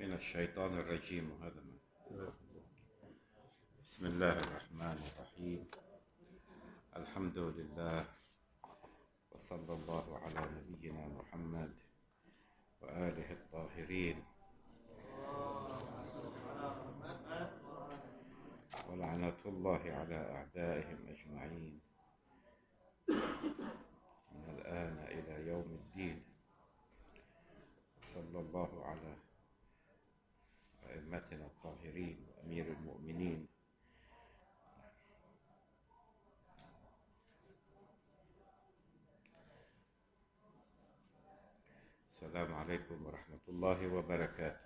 من الشيطان الرجيم. وهذا بسم الله الرحمن الرحيم. الحمد لله، وصلى الله على نبينا محمد وآله الطاهرين، ولعنة الله على أعدائهم أجمعين من الآن إلى يوم الدين. صلى الله على أئمتنا الطاهرين وأمير المؤمنين. السلام عليكم ورحمة الله وبركاته.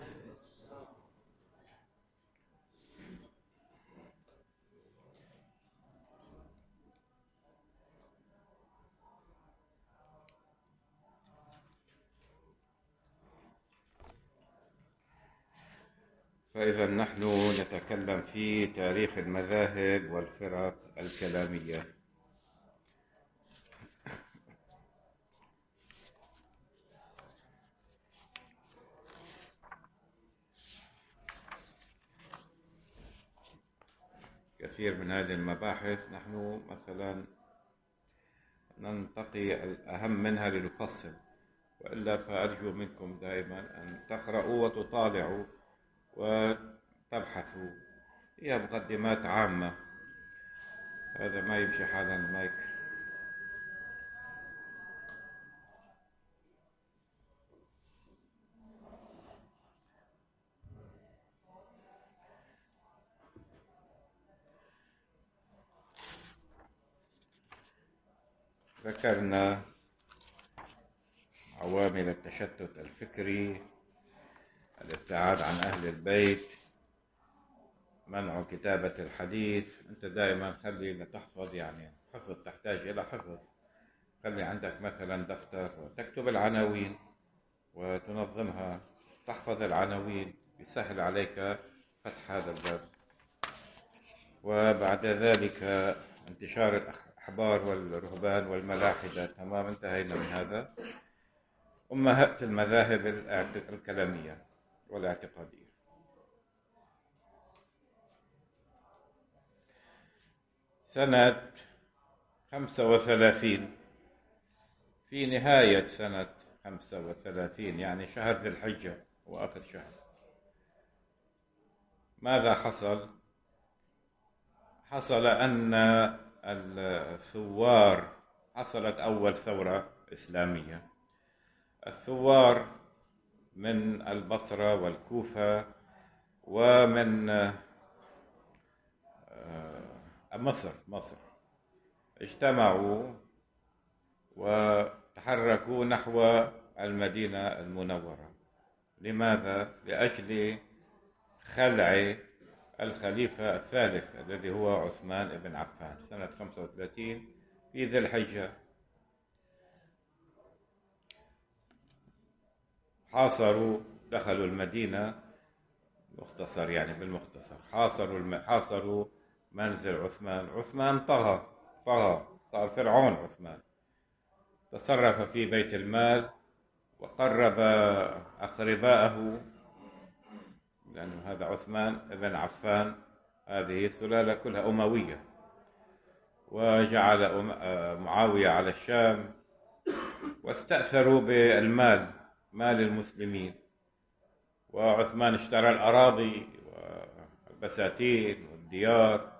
فإذا نحن نتكلم في تاريخ المذاهب والفرق الكلامية. كثير من هذه المباحث نحن مثلا ننتقي الأهم منها لنفصل، وإلا فأرجو منكم دائما أن تقرأوا وتطالعوا وتبحثوا. هي مقدمات عامة، هذا ما يمشي حالا المايك. ذكرنا عوامل التشتت الفكري، الابتعاد عن أهل البيت، منع كتابة الحديث. أنت دائما خلي تحفظ، يعني حفظ تحتاج إلى حفظ. خلي عندك مثلا دفتر وتكتب العناوين وتنظمها، تحفظ العناوين، يسهل عليك فتح هذا الباب. وبعد ذلك انتشار الأحبار والرهبان والملاحدة. تمام، انتهينا من هذا. أمهات المذاهب الكلامية والاعتقادية. سنة 35، في نهاية سنة 35، يعني شهر ذي الحجة وآخر شهر، ماذا حصل؟ حصل أن الثوار، حصلت أول ثورة إسلامية. الثوار من البصرة والكوفة ومن مصر اجتمعوا وتحركوا نحو المدينة المنورة. لماذا؟ لأجل خلع الخليفة الثالث الذي هو عثمان بن عفان سنة 35 في ذي الحجة. حاصروا، دخلوا المدينة، مختصر يعني بالمختصر، حاصروا منزل عثمان. عثمان طغى، صار فرعون. عثمان تصرف في بيت المال وقرب أقرباءه، لأنه هذا عثمان بن عفان، هذه السلالة كلها أموية. وجعل معاوية على الشام، واستأثروا بالمال، مال المسلمين. وعثمان اشترى الأراضي والبساتين والديار،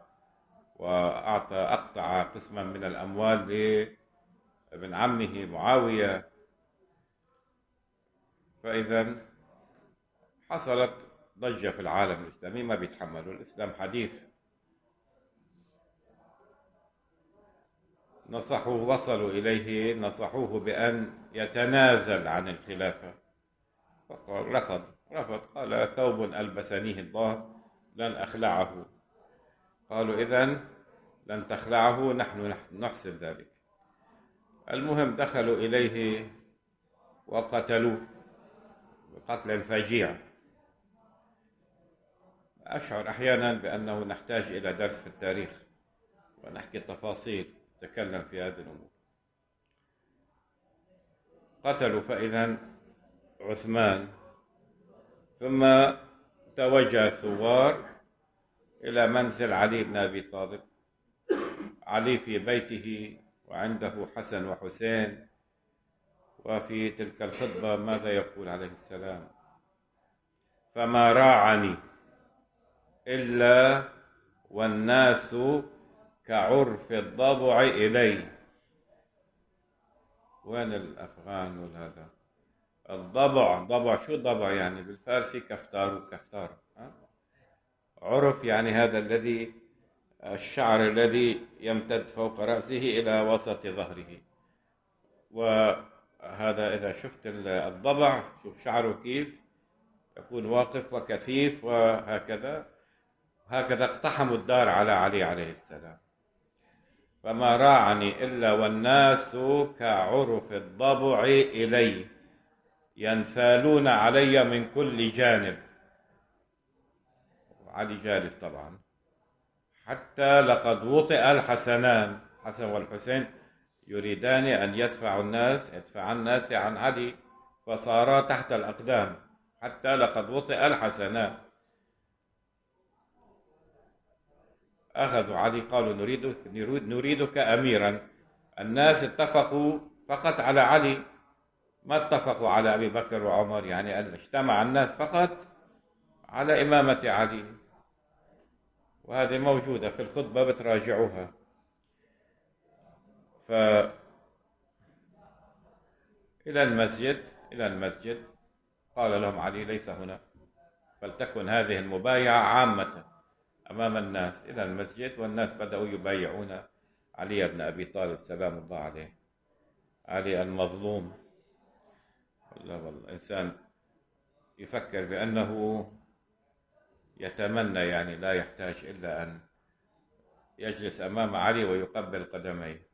أقطع قسما من الأموال لابن عمه معاوية. فإذا حصلت ضجة في العالم الإسلامي، ما بيتحملوا الإسلام حديث. وصلوا إليه، نصحوه بأن يتنازل عن الخلافة، فقال رفض. قال: ثوب ألبسنيه الله لن أخلعه. قالوا: إذن لن تخلعه، نحن نحسن ذلك. المهم دخلوا إليه وقتلوه بقتل فجيع. أشعر أحيانا بأنه نحتاج إلى درس في التاريخ ونحكي تفاصيل، نتكلم في هذه الأمور. قتلوا. فإذا عثمان ثم توجه الثوار إلى منزل علي بن أبي طالب. علي في بيته وعنده حسن وحسين. وفي تلك الخطبة ماذا يقول عليه السلام؟ فما راعني إلا والناس كعرف الضبع إلي. وين الأفغان والهذا؟ الضبع، ضبع، شو ضبع يعني بالفارسي؟ كفتار، كفتار. عرف يعني هذا الذي الشعر الذي يمتد فوق رأسه إلى وسط ظهره. وهذا إذا شفت الضبع، شوف شعره كيف يكون واقف وكثيف، وهكذا اقتحموا الدار على علي عليه السلام. فما راعني إلا والناس كعرف الضبع إلي ينثالون علي من كل جانب. علي جالس طبعا. حتى لقد وطئ الحسنان، حسن والحسين، يريدان أن يدفع الناس عن علي، فصارا تحت الأقدام. حتى لقد وطئ الحسنان. أخذوا علي قالوا نريدك أميرا. الناس اتفقوا فقط على علي، ما اتفقوا على أبي بكر وعمر، يعني اجتمع الناس فقط على إمامة علي. وهذه موجودة في الخطبة بتراجعوها. إلى المسجد قال لهم علي ليس هنا، فلتكن هذه المبايعة عامة أمام الناس. إلى المسجد، والناس بدأوا يبايعون علي بن أبي طالب سلام الله عليه. علي المظلوم. والإنسان يفكر بأنه يتمنى، يعني لا يحتاج إلا أن يجلس أمام علي ويقبل قدميه.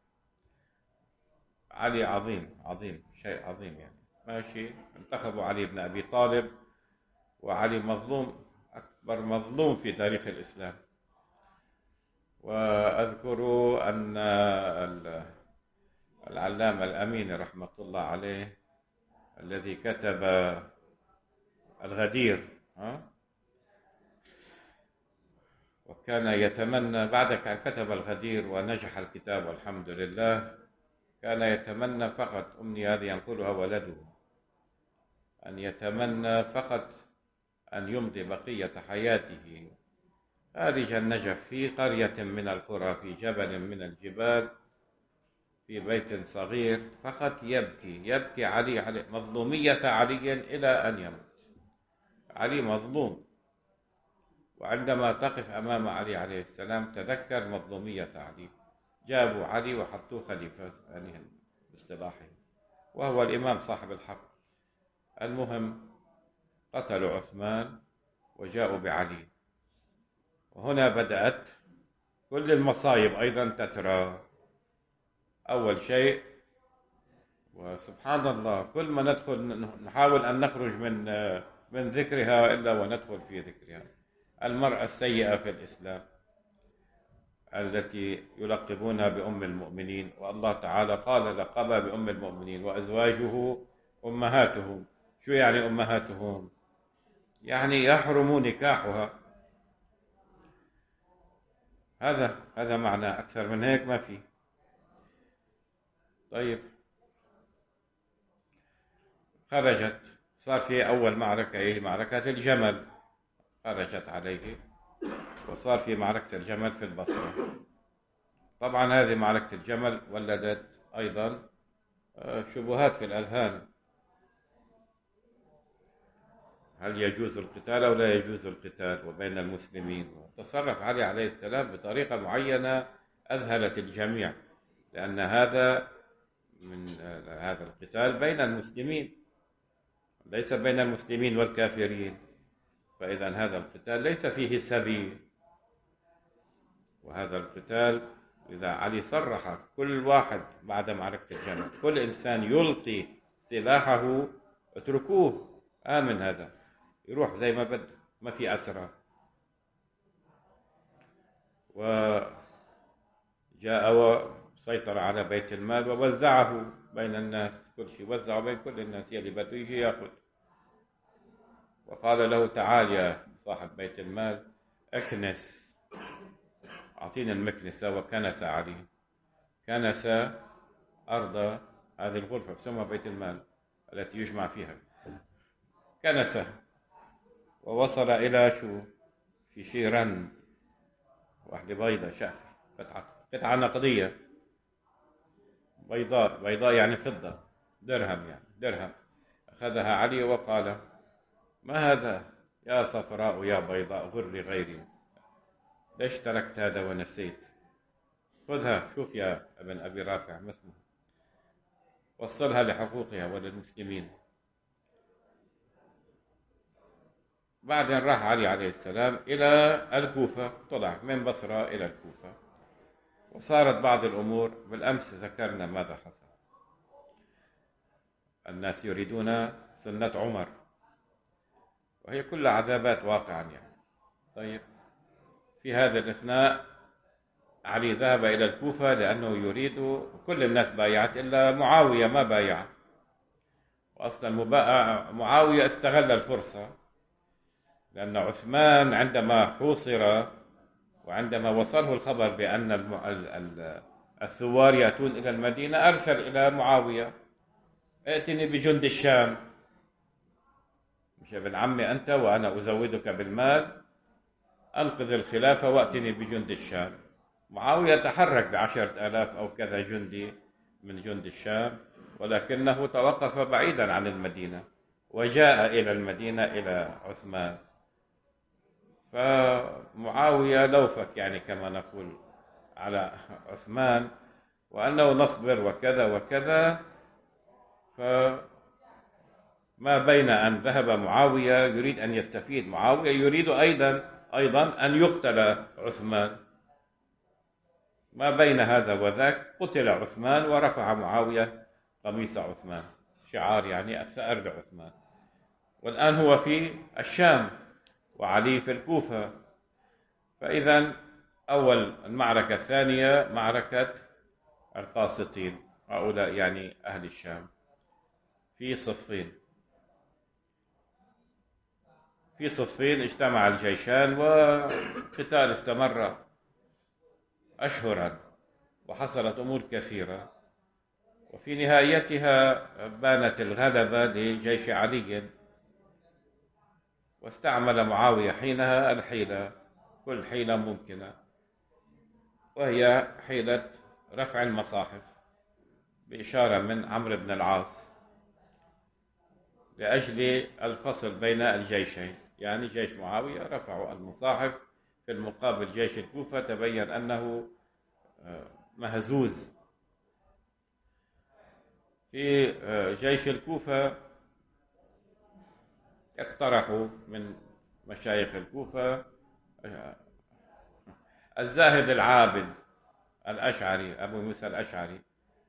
علي عظيم، شيء عظيم يعني. ماشي، انتخبوا علي بن أبي طالب، وعلي مظلوم، أكبر مظلوم في تاريخ الإسلام. وأذكر أن العلامة الأميني رحمة الله عليه الذي كتب الغدير، وكان يتمنى بعد أن كتب الغدير ونجح الكتاب والحمد لله، كان يتمنى فقط أمنية هذه ينقلها ولده، أن يتمنى فقط أن يمضي بقية حياته خارج النجف في قرية من القرى، في جبل من الجبال، في بيت صغير، فقط يبكي علي مظلومية علي إلى أن يموت. علي مظلوم، وعندما تقف أمام علي عليه السلام تذكر مظلومية علي. جابوا علي وحطوه خليفة ثانيا باصطلاحه، وهو الإمام صاحب الحق. المهم قتلوا عثمان وجاءوا بعلي، وهنا بدأت كل المصايب أيضا تترى. أول شيء، وسبحان الله، كل ما ندخل نحاول أن نخرج من ذكرها إلا وندخل في ذكرها. المرأة السيئة في الإسلام التي يلقبونها بأم المؤمنين، والله تعالى قال لقبها بأم المؤمنين وأزواجه أمهاتهم. شو يعني أمهاتهم؟ يعني يحرم نكاحها. هذا معنى، أكثر من هيك ما في. طيب، خرجت، صار في أول معركة، هي معركة الجمل، خرجت عليه، وصار في معركة الجمل في البصرة. طبعا هذه معركة الجمل ولدت أيضا شبهات في الأذهان. هل يجوز القتال أو لا يجوز القتال وبين المسلمين؟ تصرف علي عليه السلام بطريقة معينة أذهلت الجميع، لأن هذا القتال بين المسلمين، ليس بين المسلمين والكافرين. فإذا هذا القتال ليس فيه سبيل. وهذا القتال، إذا علي صرح كل واحد بعد معركة الجمل، كل إنسان يلقي سلاحه اتركوه، آمن، هذا يروح زي ما بده، ما في أسرى. وجاء وسيطر على بيت المال ووزعه بين الناس، كل شيء وزعه بين كل الناس، يلي بده يجي ياخذ. وقال له تعال يا صاحب بيت المال اكنس، أعطيني المكنسة، وكنس عليه، كنس أرض هذه الغرفة تسمى بيت المال التي يجمع فيها، كنسه ووصل إلى شو، في شيرا، واحدة بيضة شافي، قطعة نقدية بيضاء، بيضاء يعني فضة، درهم يعني درهم. أخذها علي وقال ما هذا يا صفراء يا بيضاء غر غيري، ليش تركت هذا ونسيت؟ خذها، شوف يا ابن أبي رافع ما اسمه، وصلها لحقوقها وللمسلمين. بعدين راح علي عليه السلام إلى الكوفة، طلع من بصرة إلى الكوفة، وصارت بعض الأمور. بالأمس ذكرنا ماذا حصل، الناس يريدون سنة عمر، وهي كلها عذابات واقعا يعني. طيب، في هذا الإثناء علي ذهب إلى الكوفة لأنه يريد، كل الناس بايعت إلا معاوية ما بايع، وأصلا معاوية استغل الفرصة، لأن عثمان عندما حوصر وعندما وصله الخبر بأن الثوار يأتون إلى المدينة أرسل إلى معاوية ائتني بجند الشام، مش ابن عمي أنت وأنا أزودك بالمال، أنقذ الخلافة وأتني بجند الشام. معاوية تحرك ب10,000 أو كذا جندي من جند الشام، ولكنه توقف بعيدا عن المدينة وجاء إلى المدينة إلى عثمان. فمعاوية لوفك يعني كما نقول على عثمان، وأنه نصبر وكذا وكذا. فما بين أن ذهب معاوية يريد أن يستفيد، معاوية يريد أيضا أن يقتل عثمان. ما بين هذا وذاك قتل عثمان، ورفع معاوية قميص عثمان، شعار يعني الثأر لعثمان. والآن هو في الشام وعلي في الكوفة. فإذا أول المعركة الثانية معركة القاسطين، هؤلاء يعني أهل الشام، في صفين اجتمع الجيشان، وقتال استمر أشهرا، وحصلت أمور كثيرة، وفي نهايتها بانت الغلبة لجيش علي، واستعمل معاوية حينها الحيلة، كل حيلة ممكنة، وهي حيلة رفع المصاحف بإشارة من عمرو بن العاص لأجل الفصل بين الجيشين. يعني جيش معاوية رفعوا المصاحف، في المقابل جيش الكوفة تبين أنه مهزوز. في جيش الكوفة اقترحوا من مشايخ الكوفة الزاهد العابد الأشعري، أبو موسى الأشعري،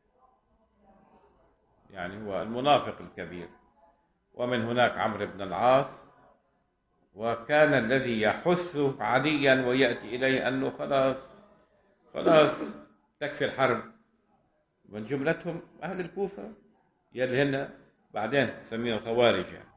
يعني هو المنافق الكبير، ومن هناك عمرو بن العاص، وكان الذي يحث عليا ويأتي إليه أنه خلاص تكفي الحرب، من جملتهم أهل الكوفة يلي هن بعدين سميهم الخوارج. يعني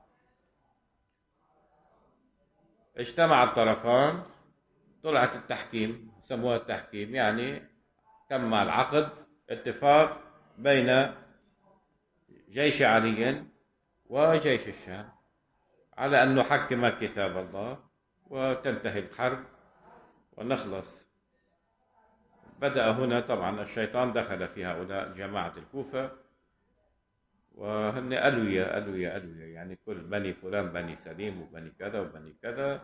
اجتمع الطرفان، طلعت التحكيم، سموها التحكيم، يعني تم العقد، اتفاق بين جيش علي وجيش الشام على أن نحكم كتاب الله وتنتهي الحرب ونخلص. بدأ هنا طبعا الشيطان دخل في هؤلاء جماعة الكوفة، وهن ألوية ألوية ألوية، يعني كل بني فلان بني سليم وبني كذا وبني كذا،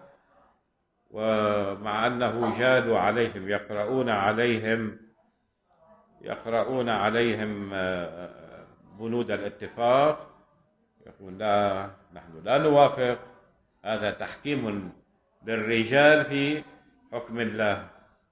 ومع أنه جادوا عليهم يقرؤون عليهم بنود الاتفاق، يقول لا، نحن لا نوافق، هذا تحكيم للرجال في حكم الله.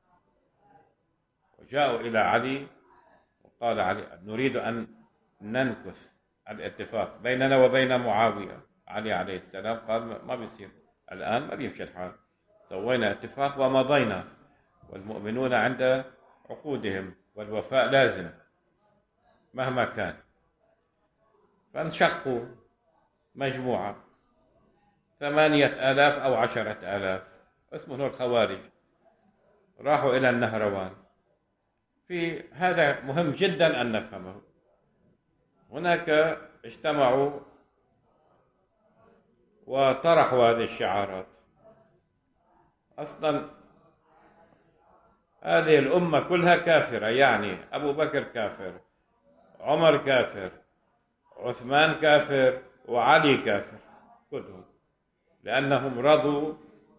وجاءوا إلى علي وقال علي نريد أن ننكث الاتفاق بيننا وبين معاوية. علي عليه السلام قال ما بيصير الآن، ما بيمشي الحال، سوينا اتفاق ومضينا، والمؤمنون عند عقودهم، والوفاء لازم مهما كان. فانشقوا مجموعة، 8,000 أو 10,000 اسمه الخوارج، راحوا إلى النهروان. في هذا مهم جدا أن نفهمه. هناك اجتمعوا وطرحوا هذه الشعارات. أصلا هذه الأمة كلها كافرة، يعني أبو بكر كافر، عمر كافر، عثمان كافر، وعلي كافر، كلهم، لأنهم رضوا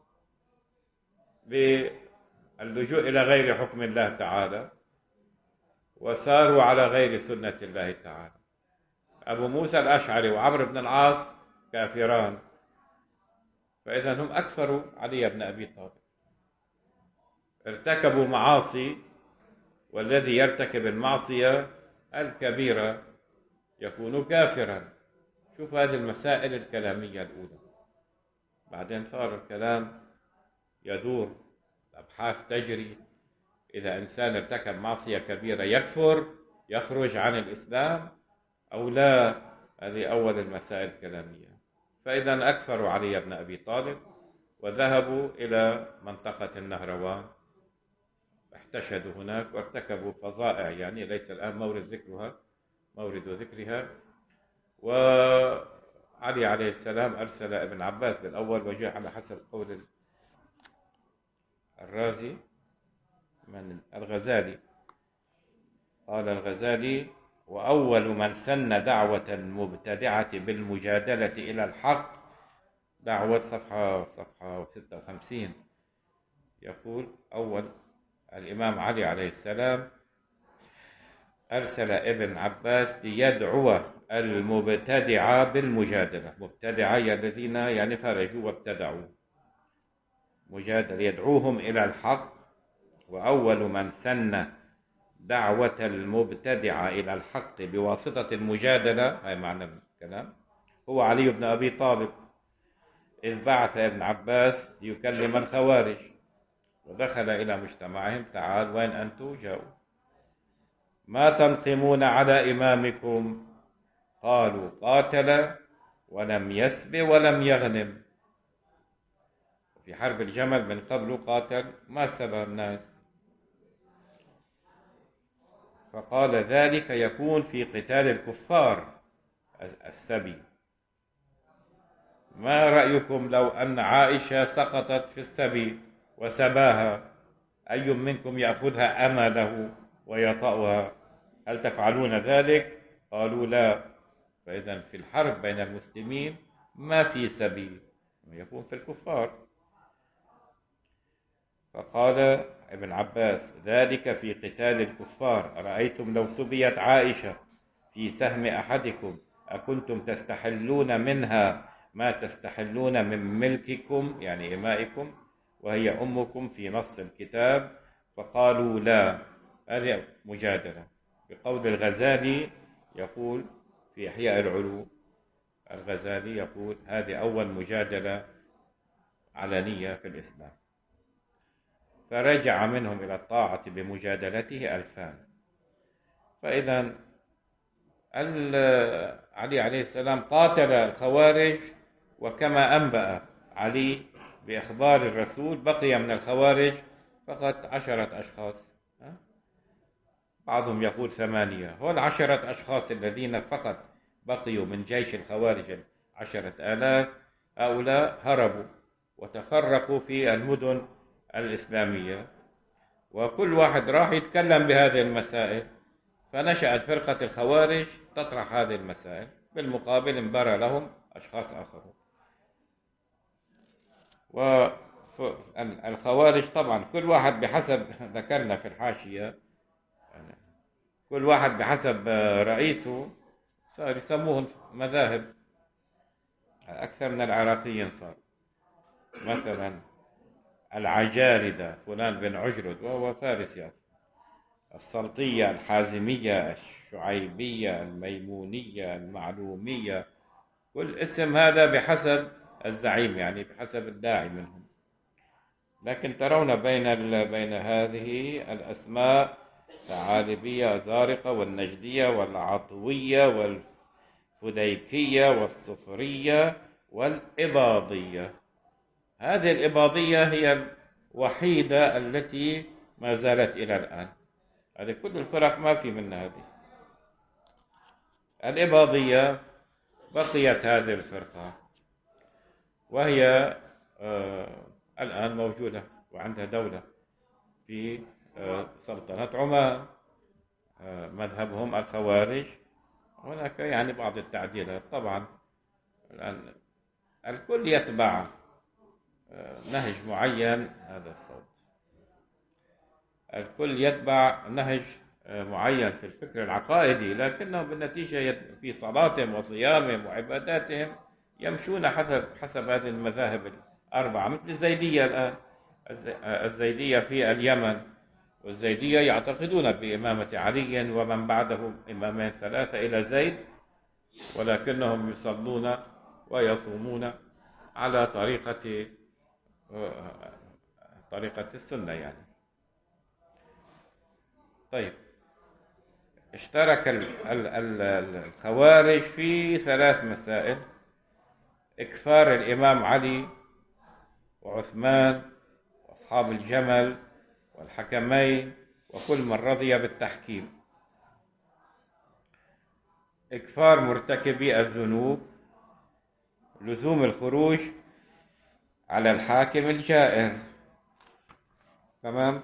باللجوء إلى غير حكم الله تعالى وساروا على غير سنة الله تعالى. أبو موسى الأشعري وعمرو بن العاص كافران، فإذا هم أكفروا علي بن أبي طالب، ارتكبوا معاصي، والذي يرتكب المعصية الكبيرة يكون كافرا. شوف هذه المسائل الكلامية الأولى. بعدين صار الكلام يدور، الأبحاث تجري، إذا إنسان ارتكب معصية كبيرة يكفر، يخرج عن الإسلام أو لا. هذه أول المسائل الكلامية. فإذا أكفروا علي بن أبي طالب وذهبوا إلى منطقة النهروان، احتشدوا هناك وارتكبوا فظائع، يعني ليس الآن مورد ذكرها. وعلي عليه السلام أرسل ابن عباس بالأول، وجاء على حسب قول الرازي من الغزالي، قال الغزالي: وأول من سن دعوة المبتدعة بالمجادلة إلى الحق، دعوة صفحة 56، يقول: أول الإمام علي عليه السلام أرسل ابن عباس ليدعو المبتدعة بالمجادلة. مبتدعة الذين يعني خرجوا وابتدعوا، مجادلة، يدعوهم إلى الحق. وأول من سن دعوة المبتدعة إلى الحق بواسطة المجادلة، هاي معنى الكلام، هو علي بن أبي طالب، إذ بعث ابن عباس ليكلم الخوارج ودخل إلى مجتمعهم: تعال، وين أنتم؟ جاءوا: ما تنقمون على إمامكم؟ قالوا: قاتل ولم يسب ولم يغنم. في حرب الجمل من قبل قاتل، ما سبى الناس. فقال: ذلك يكون في قتال الكفار السبي. ما رأيكم لو أن عائشة سقطت في السبي وسباها، أي منكم يأخذها أمله ويطأها؟ هل تفعلون ذلك؟ قالوا: لا. فإذا في الحرب بين المسلمين ما في سبي، يكون في الكفار. فقال ابن عباس: ذلك في قتال الكفار. أرأيتم لو سبيت عائشة في سهم أحدكم أكنتم تستحلون منها ما تستحلون من ملككم، يعني إمائكم، وهي أمكم في نص الكتاب؟ فقالوا: لا. هذه مجادلة. بقول الغزالي، يقول في إحياء العلوم، الغزالي يقول: هذه أول مجادلة علنية في الإسلام. فرجع منهم إلى الطاعة بمجادلته 2000. فإذا علي عليه السلام قاتل الخوارج، وكما أنبأ علي بإخبار الرسول بقي من الخوارج فقط 10 أشخاص، بعضهم يقول 8. هو 10 أشخاص الذين فقط بقيوا من جيش الخوارج 10,000، هؤلاء هربوا وتفرقوا في المدن الإسلامية، وكل واحد راح يتكلم بهذه المسائل، فنشأت فرقة الخوارج تطرح هذه المسائل. بالمقابل انبرى لهم أشخاص آخرون. والخوارج طبعا كل واحد بحسب، ذكرنا في الحاشية، كل واحد بحسب رئيسه، صار يسموهم مذاهب. أكثر من العراقيين صار، مثلا العجاردة فلان بن عجرد وهو فارسي، السلطية، الحازمية، الشعيبية، الميمونية، المعلومية، كل اسم هذا بحسب الزعيم، يعني بحسب الداعي منهم. لكن ترون بين هذه الأسماء الثعالبية، زارقة، والنجدية، والعطوية، والفديكية، والصفرية، والإباضية. هذه الإباضية هي الوحيدة التي ما زالت إلى الآن. هذه كل الفرق ما في منها هذه. الإباضية بقيت هذه الفرقة، وهي الآن موجودة وعندها دولة في سلطنة عمان. مذهبهم الخوارج. هناك يعني بعض التعديلات طبعا. الآن الكل يتبع نهج معين. هذا الصوت. الكل يتبع نهج معين في الفكر العقائدي، لكنهم بالنتيجة في صلاتهم وصيامهم وعباداتهم يمشون حسب هذه المذاهب الأربعة، مثل الزيدية الآن. الزيدية في اليمن، والزيدية يعتقدون بإمامة علي ومن بعده إمامين ثلاثة إلى زيد، ولكنهم يصلون ويصومون على طريقة السنة يعني. طيب، اشترك الخوارج في 3 مسائل: إكفار الإمام علي وعثمان وأصحاب الجمل والحكمين وكل من رضي بالتحكيم، إكفار مرتكبي الذنوب، لزوم الخروج على الحاكم الجائر. تمام.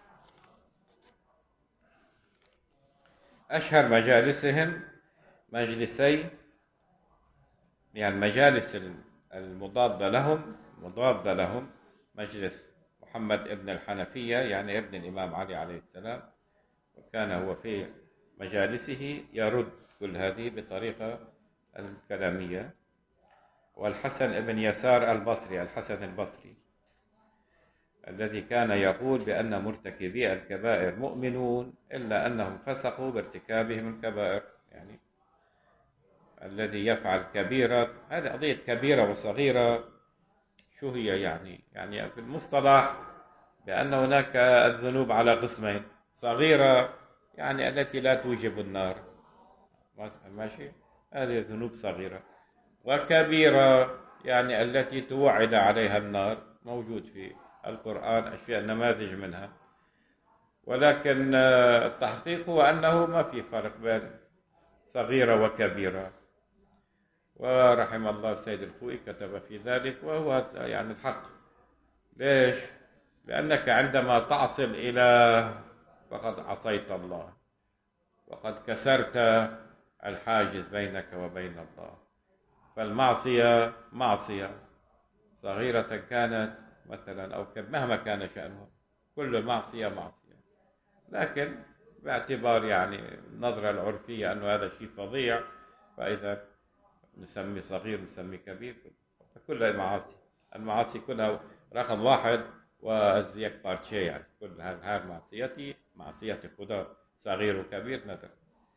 أشهر مجالسهم مجلسي، يعني مجالس المضادة لهم مجلس محمد ابن الحنفية، يعني ابن الإمام علي عليه السلام، وكان هو في مجالسه يرد كل هذه بطريقة الكلامية. والحسن ابن يسار البصري، الحسن البصري، الذي كان يقول بأن مرتكبي الكبائر مؤمنون إلا أنهم فسقوا بارتكابهم الكبائر. يعني الذي يفعل كبيرة، هذه قضية كبيرة وصغيرة شو هي؟ يعني في المصطلح بأن هناك الذنوب على قسمين: صغيرة يعني التي لا توجب النار، ماشي، هذه ذنوب صغيرة، وكبيرة يعني التي توعد عليها النار، موجود في القرآن أشياء نماذج منها. ولكن التحقيق هو أنه ما في فرق بين صغيرة وكبيرة، ورحم الله السيد الخوئي كتب في ذلك، وهو يعني الحق. ليش؟ لأنك عندما تعصي الإله فقد عصيت الله، وقد كسرت الحاجز بينك وبين الله. فالمعصية معصية صغيرة كانت مثلا أو مهما كان شأنها، كل معصية معصية. لكن باعتبار يعني النظرة العرفية أنه هذا شيء فظيع، فإذا نسمي صغير نسمي كبير، كل المعاصي كلها رقم واحد وزيك بارتشي، يعني كل هذه معصيتي معصية خدا، صغير وكبير ندر.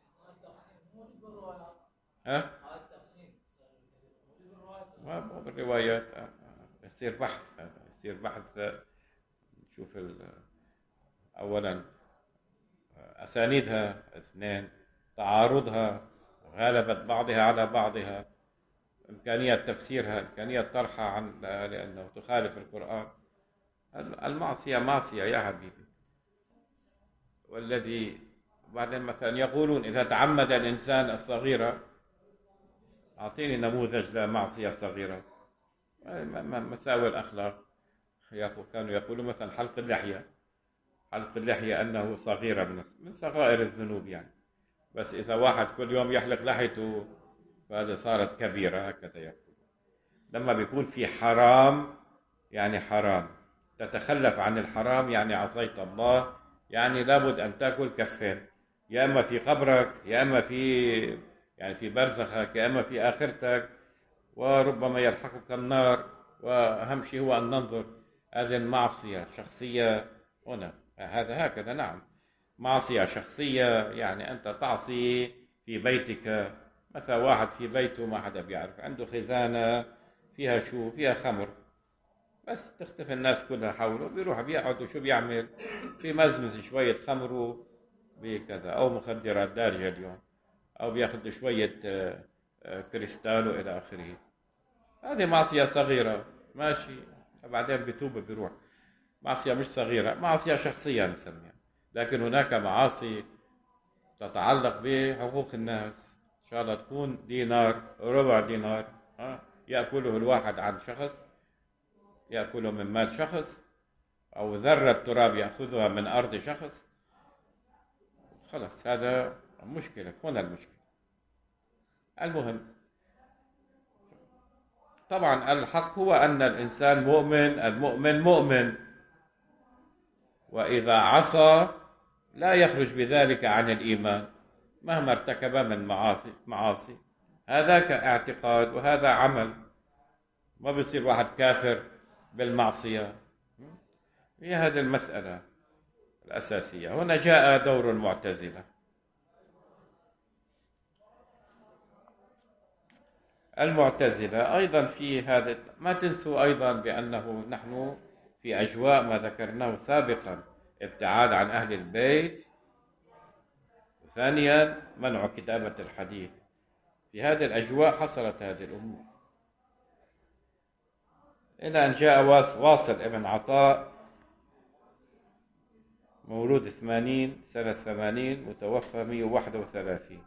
ها؟ ما بالروايات. يصير بحث، نشوف أولا أسانيدها 2، تعارضها، غلبة بعضها على بعضها، إمكانية تفسيرها، إمكانية طرحها عن لأنه تخالف القرآن. المعصية معصية يا حبيبي. والذي بعدين مثلا يقولون إذا تعمد الإنسان الصغيرة، أعطيني نموذج لمعصية صغيرة. مساوئ الأخلاق، كانوا يقولون مثلا حلق اللحية أنه صغيرة من صغائر الذنوب يعني. بس إذا واحد كل يوم يحلق لحيته فهذا صارت كبيرة، هكذا يقول. لما بيكون في حرام يعني حرام، تتخلف عن الحرام يعني عصيت الله، يعني لابد أن تأكل كفين، يا إما في قبرك يا إما في برزخك يا إما في آخرتك، وربما يلحقك النار. وأهم شيء هو أن ننظر هذه المعصية شخصية هنا، هذا هكذا. نعم، معصية شخصية، يعني أنت تعصي في بيتك. مثلا واحد في بيته ما حدا بيعرف، عنده خزانة فيها فيها خمر، بس تختفي الناس كلها حوله، بيروح بيقعد وشو بيعمل؟ بيمزمز شوية خمر بكذا، أو مخدرات دارجة اليوم، أو بياخذ شوية كريستال وإلى آخره. هذه معصية صغيرة ماشي، بعدين بتوب بيروح. معصية مش صغيرة، معصية شخصية نسميها. لكن هناك معاصي تتعلق بحقوق الناس، إن شاء الله تكون دينار ربع دينار يأكله الواحد عن شخص، يأكله من مال شخص، أو ذرة تراب يأخذها من أرض شخص، خلاص هذا مشكلة. هنا المشكلة. المهم طبعا الحق هو أن الإنسان مؤمن، المؤمن مؤمن، وإذا عصى لا يخرج بذلك عن الإيمان مهما ارتكب من معاصي. هذاك اعتقاد وهذا عمل، ما بيصير واحد كافر بالمعصية. هي هذه المسألة الأساسية. هنا جاء دور المعتزلة. المعتزلة أيضا في هذا، ما تنسوا أيضا بأنه نحن في أجواء ما ذكرناه سابقا، ابتعاد عن أهل البيت، ثانيا منع كتابة الحديث. في هذه الأجواء حصلت هذه الأمور، إلى أن جاء واصل ابن عطاء، مولود 80 سنة 80 متوفى 131.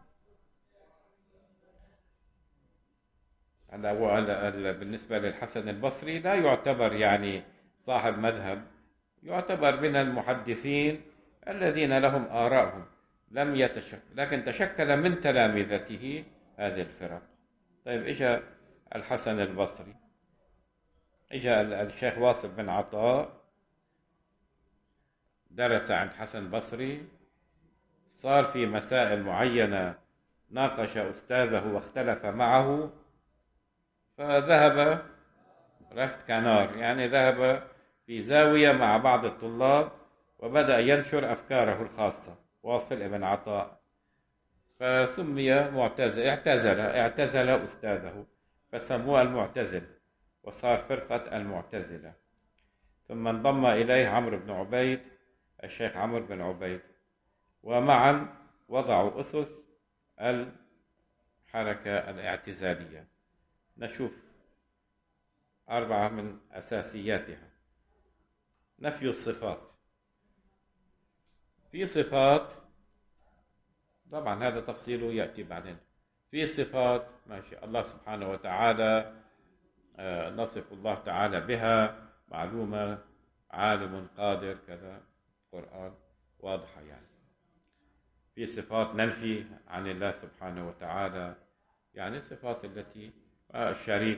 بالنسبة للحسن البصري لا يعتبر يعني صاحب مذهب، يعتبر من المحدثين الذين لهم آرائهم، لم يتشكل، لكن تشكل من تلامذته هذه الفرق. طيب إجا الحسن البصري، إجا الشيخ واصل بن عطاء، درس عند حسن البصري، صار في مسائل معينة ناقش أستاذه واختلف معه، فذهب رفت كنار، يعني ذهب في زاوية مع بعض الطلاب وبدأ ينشر أفكاره الخاصة، واصل ابن عطاء، فسمي معتزل، اعتزل أستاذه فسموه المعتزل، وصار فرقة المعتزلة. ثم انضم إليه عمرو بن عبيد، الشيخ عمرو بن عبيد، ومعا وضعوا أسس الحركة الاعتزالية. نشوف 4 من أساسياتها. نفي الصفات. في صفات طبعا هذا تفصيله يأتي بعدين. في صفات ماشي الله سبحانه وتعالى نصف الله تعالى بها، معلومة، عالم، قادر، كذا، القرآن واضحة يعني. في صفات ننفي عن الله سبحانه وتعالى، يعني الصفات التي الشريك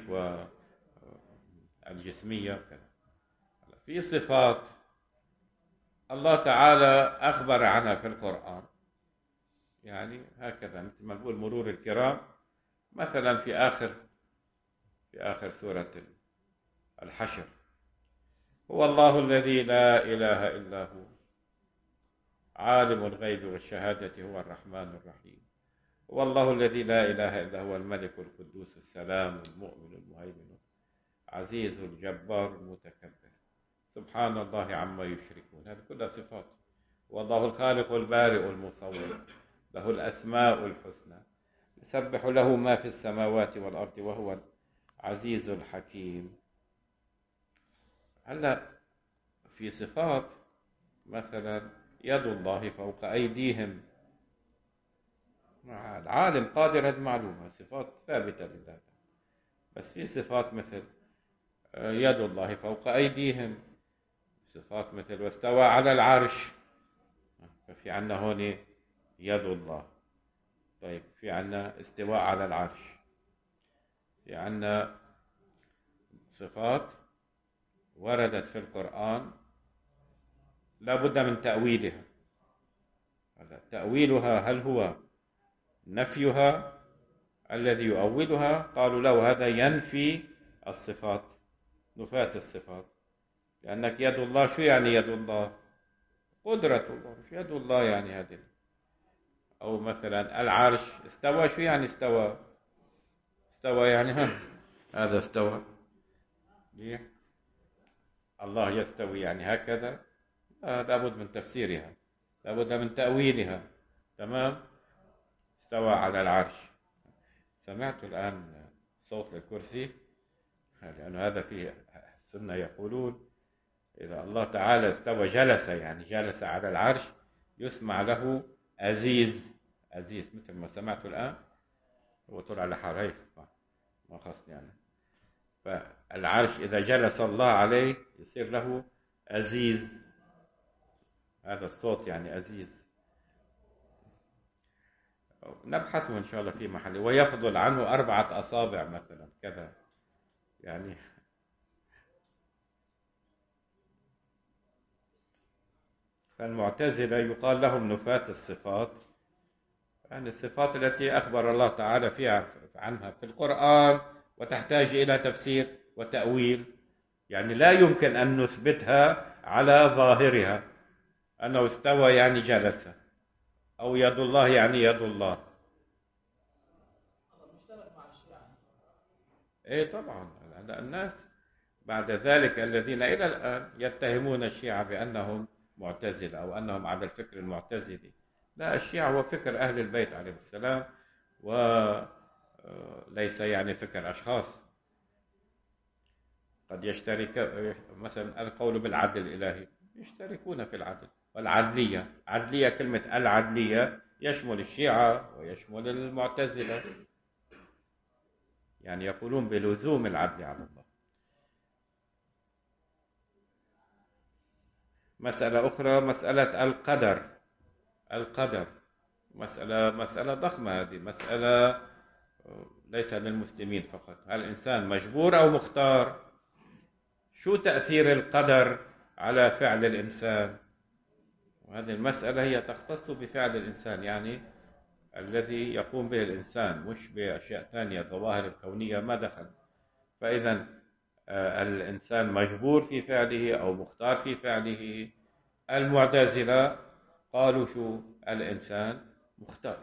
والجسمية وكذا. في صفات الله تعالى أخبر عنها في القرآن، يعني هكذا مثل ما نقول مرور الكرام، مثلا في آخر سورة الحشر: هو الله الذي لا إله إلا هو عالم الغيب والشهادة هو الرحمن الرحيم. هو الله الذي لا إله إلا هو الملك القدوس السلام المؤمن المهيمن عزيز الجبار المتكبر سبحان الله عما يشركون. هذه كلها صفات. والله الخالق البارئ المصور له الأسماء الحسنى يسبح له ما في السماوات والأرض وهو العزيز الحكيم. هلا في صفات مثلا يد الله فوق أيديهم، العالم قادر، هذه معلومة، صفات ثابتة لله. بس في صفات مثل يد الله فوق أيديهم، صفات مثل واستوى على العرش، ففي عنا هون يد الله. طيب في عنا استواء على العرش، في عنا صفات وردت في القرآن لا بد من تأويلها. تأويلها هل هو نفيها؟ الذي يؤولها قالوا له هذا ينفي الصفات، نفاة الصفات، لأنك يد الله، شو يعني يد الله؟ قدرة الله، مش يد الله يعني هذه. أو مثلا العرش استوى، شو يعني استوى؟ استوى يعني هذا استوى، الله يستوي يعني هكذا، لابد من تفسيرها، لابد من تأويلها. تمام. استوى على العرش. سمعت الآن صوت الكرسي، لأن هذا فيه السنة يقولون إذا الله تعالى استوى جلس، يعني جلس على العرش، يسمع له أزيز. أزيز مثل ما سمعت الآن، هو طلع على حاله يسمع، ما خصني يعني. فالعرش إذا جلس الله عليه يصير له أزيز، هذا الصوت يعني أزيز. نبحثه إن شاء الله في محله. ويفضل عنه 4 أصابع مثلا كذا يعني. فالمعتزلة يقال لهم نفاة الصفات، يعني الصفات التي أخبر الله تعالى فيها عنها في القرآن وتحتاج إلى تفسير وتأويل، يعني لا يمكن أن نثبتها على ظاهرها، أنه استوى يعني جلس، أو يد الله يعني يد الله. إيه طبعا. الناس بعد ذلك الذين إلى الآن يتهمون الشيعة بأنهم معتزلة أو أنهم على الفكر المعتزلي. لا، الشيعة هو فكر أهل البيت عليهم السلام، وليس يعني فكر أشخاص. قد يشترك مثلا القول بالعدل الإلهي، يشتركون في العدل والعدلية. عدلية، كلمة العدلية يشمل الشيعة ويشمل المعتزلة، يعني يقولون بلزوم العدل على الله. مسألة أخرى مسألة القدر. القدر مسألة ضخمة، هذه مسألة ليس للمسلمين فقط. هل الإنسان مجبور أو مختار؟ شو تأثير القدر على فعل الإنسان؟ وهذه المسألة هي تختص بفعل الإنسان، يعني الذي يقوم به الإنسان، مش بأشياء ثانية، الظواهر الكونية ما دخل. فإذا الإنسان مجبور في فعله أو مختار في فعله. المعتزلة قالوا شو؟ الإنسان مختار.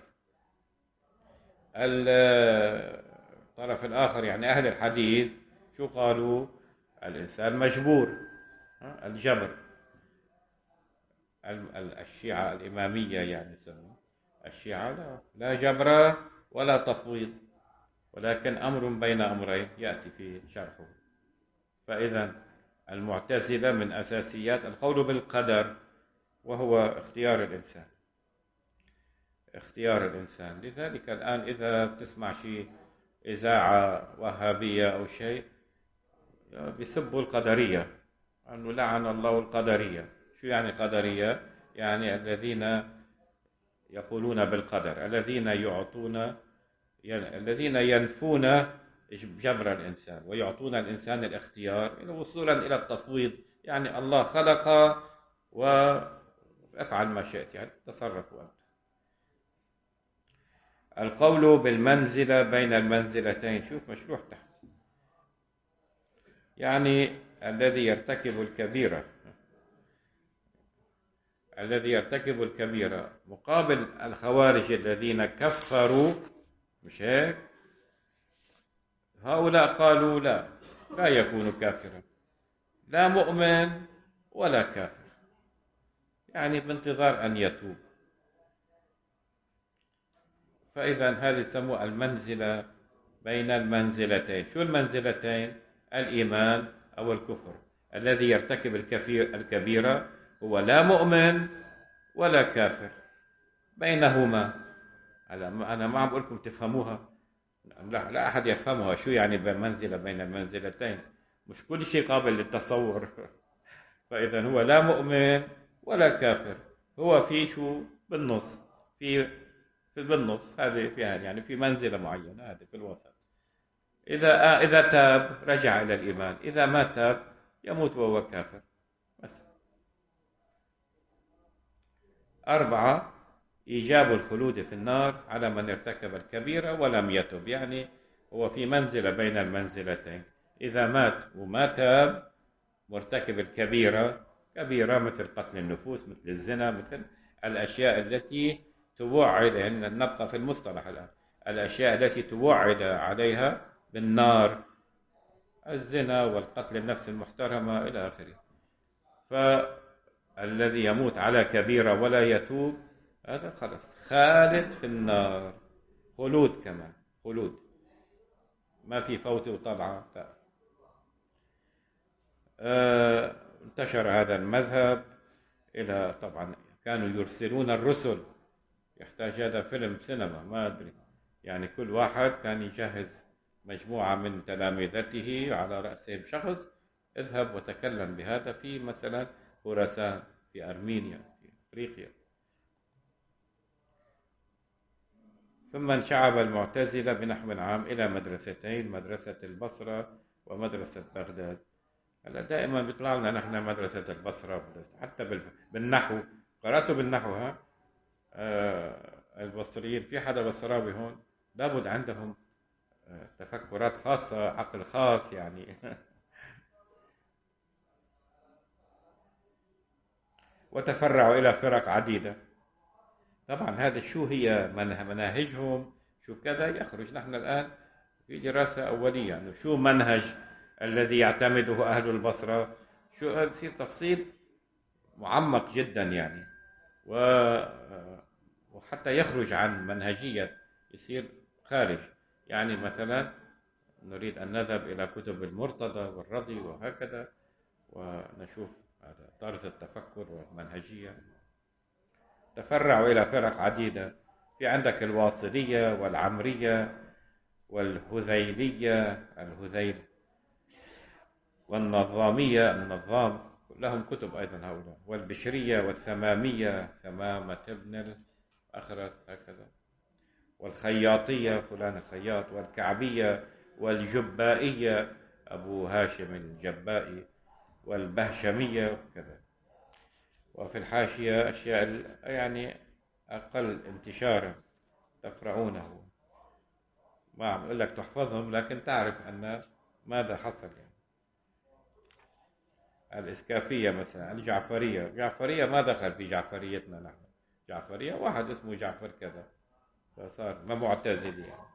الطرف الآخر يعني أهل الحديث شو قالوا؟ الإنسان مجبور، الجبر. الشيعة الإمامية يعني سموا الشيعة لا جبر ولا تفويض، ولكن أمر بين أمرين يأتي في شرحه. فإذا المعتزلة من أساسيات القول بالقدر، وهو اختيار الإنسان. اختيار الإنسان. لذلك الآن إذا بتسمع شيء إذاعة وهابية أو شيء بيسبوا القدرية، أنه لعن الله القدرية. شو يعني قدرية؟ يعني الذين يقولون بالقدر، الذين ينفون جبر الإنسان ويعطون الإنسان الاختيار وصولا إلى التفويض، يعني الله خلق وافعل ما شئت، يعني تصرفوا أنت. القول بالمنزلة بين المنزلتين، شوف مشروح تحت، يعني الذي يرتكب الكبيرة مقابل الخوارج الذين كفروا، مش هيك؟ هؤلاء قالوا لا يكون كافرا، لا مؤمن ولا كافر، يعني بانتظار أن يتوب. فإذا هذه يسموها المنزلة بين المنزلتين. شو المنزلتين؟ الإيمان أو الكفر. الذي يرتكب الكبيرة هو لا مؤمن ولا كافر، بينهما. أنا ما عم بقول لكم تفهموها، لا أحد يفهمها. شو يعني منزلة بين المنزلتين؟ مش كل شيء قابل للتصور. فإذا هو لا مؤمن ولا كافر، هو في شو بالنص، في بالنص، هذه فيها يعني في منزلة معينة، هذه في الوسط. إذا تاب رجع إلى الإيمان، إذا ما تاب يموت وهو كافر. بس. 4 إيجاب الخلود في النار على من ارتكب الكبيرة ولم يتب، يعني هو في منزلة بين المنزلتين. إذا مات وما تاب مرتكب الكبيرة، كبيرة مثل قتل النفوس، مثل الزنا، مثل الأشياء التي توعد، نبقى في المصطلح الآن، الأشياء التي توعد عليها بالنار، الزنا والقتل النفس المحترمة إلى آخره. فالذي يموت على كبيرة ولا يتوب هذا خلص خالد في النار، خلود كمان، خلود، ما في فوت وطلعة، لا. انتشر هذا المذهب إلى، طبعا كانوا يرسلون الرسل، يحتاج هذا فيلم سينما ما أدري، يعني كل واحد كان يجهز مجموعة من تلامذته على رأسهم شخص، اذهب وتكلم بهذا في مثلا خراسان، في أرمينيا، في أفريقيا. ثم انشعب المعتزلة بنحو عام إلى مدرستين، مدرسة البصرة ومدرسة بغداد. هلا دائما بيطلع لنا نحن مدرسة البصرة، حتى بالنحو، قرأته بالنحو ها. البصريين، في حدا بصراوي هون لابد عندهم تفكرات خاصة، عقل خاص يعني. وتفرعوا إلى فرق عديدة. طبعا هذا شو هي مناهجهم، شو كذا يخرج. نحن الآن في دراسة أولية يعني شو منهج الذي يعتمده أهل البصرة، شو يصير تفصيل معمق جدا يعني، وحتى يخرج عن منهجية، يصير خارج. يعني مثلا نريد أن نذهب إلى كتب المرتضى والرضي وهكذا، ونشوف هذا طرز التفكر والمنهجية. تفرعوا إلى فرق عديدة، في عندك الواصلية والعمرية والهذيلية، الهذيل، والنظامية، النظام، لهم كتب أيضا هؤلاء، والبشرية والثمامية، ثمامة ابن الأخرس هكذا، والخياطية، فلان الخياط، والكعبية، والجبائية، أبو هاشم الجبائي، والبهشمية كذا. وفي الحاشية أشياء يعني أقل انتشارا تقرؤونه، ما عم أقول لك تحفظهم، لكن تعرف أن ماذا حصل يعني. الإسكافية مثلا، الجعفرية، جعفرية ما دخل في جعفريتنا نحن، جعفرية واحد اسمه جعفر كذا، فصار ما معتزلي يعني.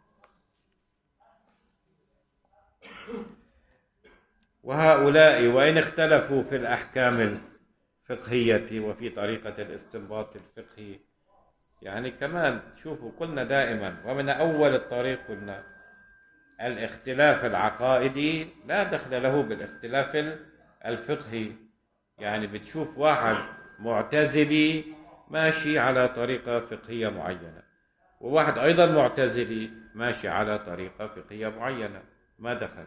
وهؤلاء وإن اختلفوا في الأحكام الفقهية وفي طريقة الاستنباط الفقهي، يعني كمان شوفوا قلنا دائما ومن أول الطريق قلنا الاختلاف العقائدي لا دخل له بالاختلاف الفقهي. يعني بتشوف واحد معتزلي ماشي على طريقة فقهية معينة، وواحد أيضا معتزلي ماشي على طريقة فقهية معينة، ما دخل،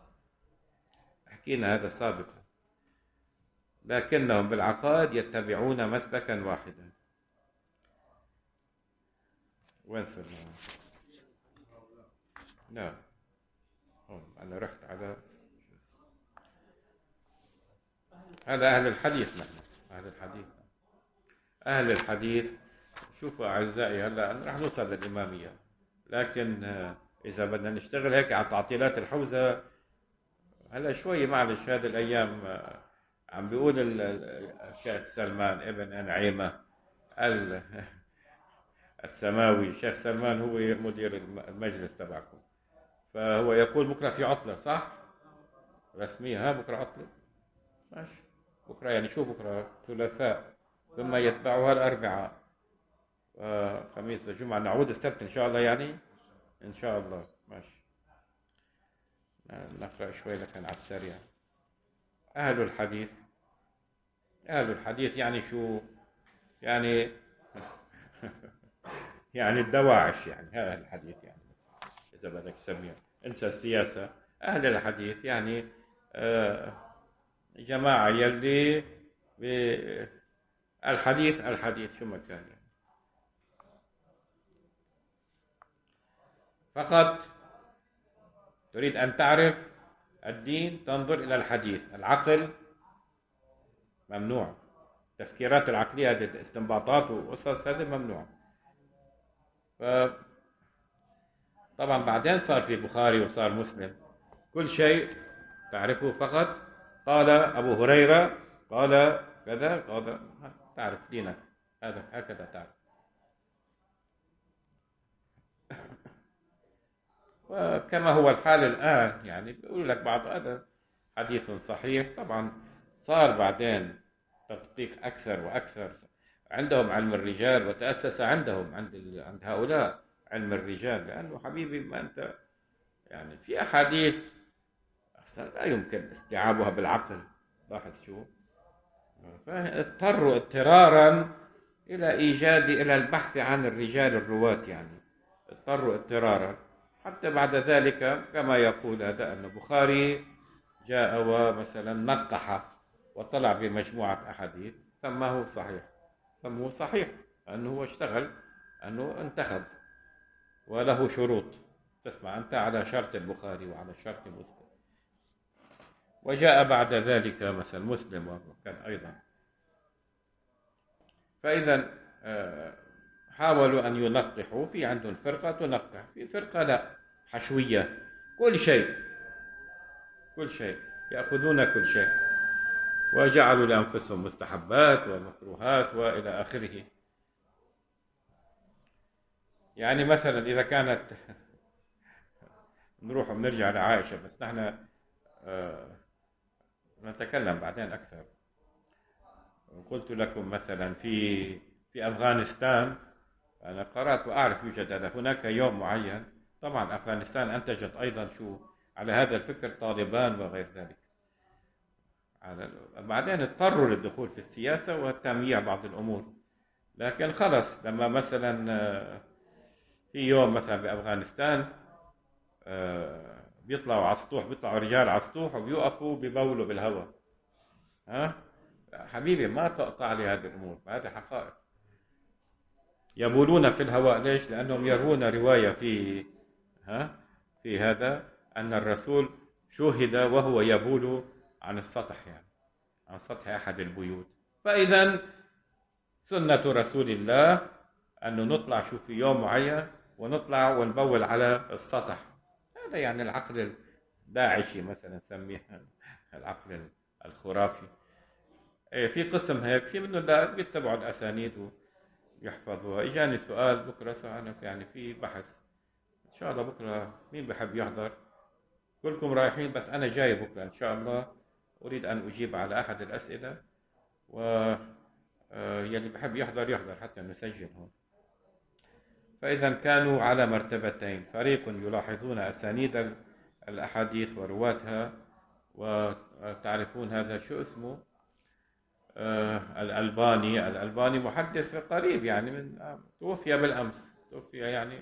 حكينا هذا سابقا، لكنهم بالعقائد يتبعون مسلكا واحدا. وين صرنا؟ لا، أنا رحت على هذا أهل الحديث. نحن أهل الحديث، أهل الحديث. شوفوا أعزائي، هلا رح نوصل للإمامية، لكن إذا بدنا نشتغل هيك على تعطيلات الحوزة، هلا شوي معلش هذه الأيام عم بيقول الشيخ سلمان ابن أنعيمة السماوي، الشيخ سلمان هو مدير المجلس تبعكم، فهو يقول بكرة في عطلة، صح؟ رسمية، ها بكرة عطلة، ماشي. بكرة يعني شو بكرة؟ ثلاثاء، ثم يتبعها الأربعاء، خميس وجمعة، نعود السبت إن شاء الله يعني، إن شاء الله، ماشي. نقرأ شوي لكن على السريع. أهل الحديث، أهل الحديث يعني شو؟ يعني يعني الدواعش، يعني أهل الحديث يعني إذا بدك تسميها، انسى السياسة. أهل الحديث يعني جماعة يلي الحديث، الحديث شو ما كان يعني. فقط تريد أن تعرف الدين تنظر إلى الحديث، العقل ممنوع، التفكيرات العقلية هذه الاستنباطات وقصص هذه ممنوع. طبعا بعدين صار في بخاري وصار مسلم، كل شيء تعرفه فقط قال أبو هريرة قال كذا، قال تعرف دينك، هذا هكذا تعرف. وكما هو الحال الآن، يعني بيقول لك بعض هذا حديث صحيح، طبعا صار بعدين تدقيق أكثر وأكثر، عندهم علم الرجال، وتأسس عندهم عند هؤلاء علم الرجال، لأنه حبيبي ما أنت يعني في أحاديث أصلا لا يمكن استيعابها بالعقل، لاحظ شو، فاضطروا اضطرارا إلى البحث عن الرجال الرواة، يعني اضطروا اضطرارا. حتى بعد ذلك كما يقول هذا أن البخاري جاء ومثلا نقح وطلع بمجموعة أحاديث سموه صحيح أنه هو اشتغل، أنه انتخب وله شروط. تسمع أنت على شرط البخاري وعلى شرط مسلم. وجاء بعد ذلك مثلا مسلم وكان أيضا. فإذا حاولوا أن ينقحوا. في عندهم فرقة تنقح، في فرقة لا، حشوية، كل شيء يأخذون كل شيء، وجعلوا لأنفسهم مستحبات ومكروهات وإلى آخره. يعني مثلا إذا كانت نروح ونرجع لعائشة، بس نحن نتكلم بعدين أكثر. قلت لكم مثلا في أفغانستان، أنا قرأت وأعرف يوجد هناك يوم معين. طبعا أفغانستان أنتجت أيضا على هذا الفكر طالبان وغير ذلك. بعدين اضطروا للدخول في السياسة وتمييع بعض الأمور، لكن خلص لما مثلا في يوم مثلا بأفغانستان بيطلعوا رجال على السطوح وبيوقفوا ببولوا بالهواء. حبيبي ما تقطع لي هذه الأمور، هذه حقائق. يبولون في الهواء، ليش؟ لأنهم يروون رواية في هذا أن الرسول شوهد وهو يبول عن السطح، يعني عن سطح أحد البيوت. فإذا سنة رسول الله أنه نطلع في يوم معين ونطلع ونبول على السطح. هذا يعني العقل الداعشي مثلا نسميه العقل الخرافي. في قسم هيك، في منه لا بيتبعوا الأسانيد ويحفظوها. إجاني سؤال بكرة، يعني في بحث إن شاء الله بكرة. مين بحب يحضر؟ كلكم رايحين، بس أنا جاي بكرة إن شاء الله. أريد أن أجيب على أحد الأسئلة، يلي بحب يحضر حتى نسجل هون. فإذا كانوا على مرتبتين: فريق يلاحظون أسانيد الأحاديث ورواتها، وتعرفون هذا شو اسمه، الألباني محدث قريب، يعني من توفي بالأمس، توفي يعني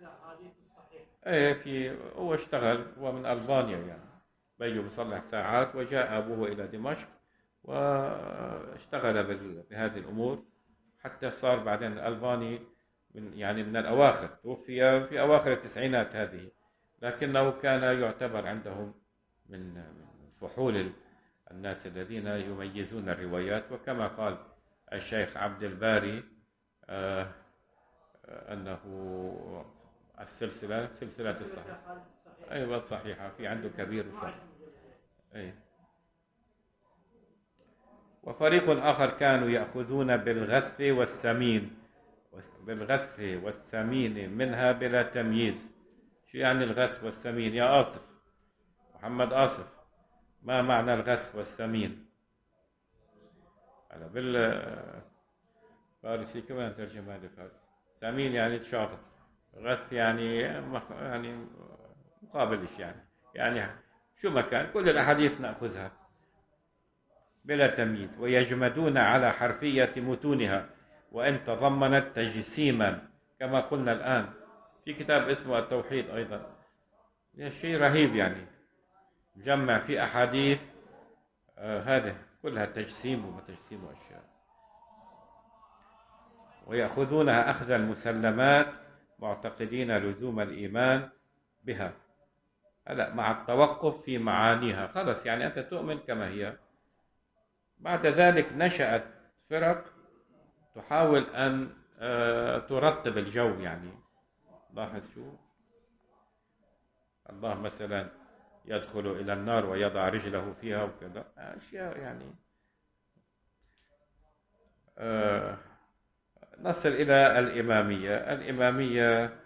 هو اشتغل، هو من ألبانيا، يعني بيجوا بيصلح ساعات، وجاء أبوه إلى دمشق واشتغل بهذه الأمور حتى صار بعدين الألباني من الأواخر، توفي في أواخر التسعينات هذه، لكنه كان يعتبر عندهم من فحول الناس الذين يميزون الروايات. وكما قال الشيخ عبد الباري أنه سلسلة الصحيحة، أيوة الصحيحة، في عنده كبير وصحيح. وفريق آخر كانوا يأخذون بالغث والسمين منها بلا تمييز. شو يعني الغث والسمين يا آصف؟ محمد آصف، ما معنى الغث والسمين؟ أنا بالفارسي كمان ترجمة هذا الفارسي. سمين يعني تشاغط، غث يعني مقابلش، يعني شو مكان. كل الأحاديث نأخذها بلا تمييز. ويجمدون على حرفية متونها وإن تضمنت تجسيما، كما قلنا الآن في كتاب اسمه التوحيد أيضا، شيء رهيب، يعني جمع في أحاديث هذه كلها تجسيم وأشياء. ويأخذونها أخذ المسلمات معتقدين لزوم الإيمان بها، مع التوقف في معانيها. خلص يعني أنت تؤمن كما هي. بعد ذلك نشأت فرق تحاول أن ترتب الجو، يعني لاحظ شو، الله مثلا يدخل إلى النار ويضع رجله فيها وكذا أشياء، يعني نصل إلى الإمامية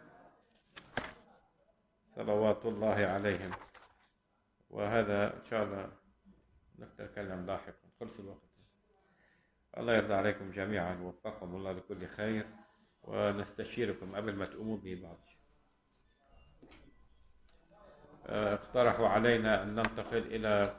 صلوات الله عليهم. وهذا إن شاء الله نتكلم لاحقا، خلص الوقت. الله يرضى عليكم جميعا، ووفقكم الله لكل خير، ونستشيركم قبل ما تقوموا ببعض. اقترحوا علينا أن ننتقل إلى